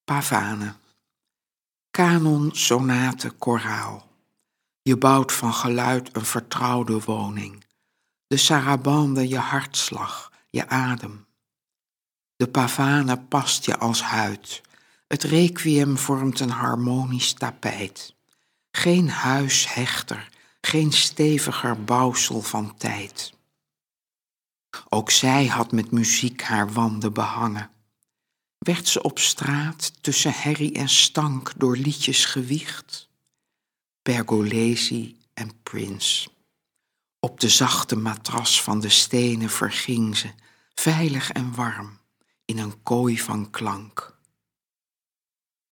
Pavane. Kanon, sonate, koraal. Je bouwt van geluid een vertrouwde woning. De sarabande je hartslag, je adem. De pavane past je als huid. Het requiem vormt een harmonisch tapijt. Geen huis hechter, geen steviger bouwsel van tijd. Ook zij had met muziek haar wanden behangen. Werd ze op straat tussen herrie en stank door liedjes gewiegd? Pergolesi en Prince. Op de zachte matras van de stenen verging ze, veilig en warm, in een kooi van klank.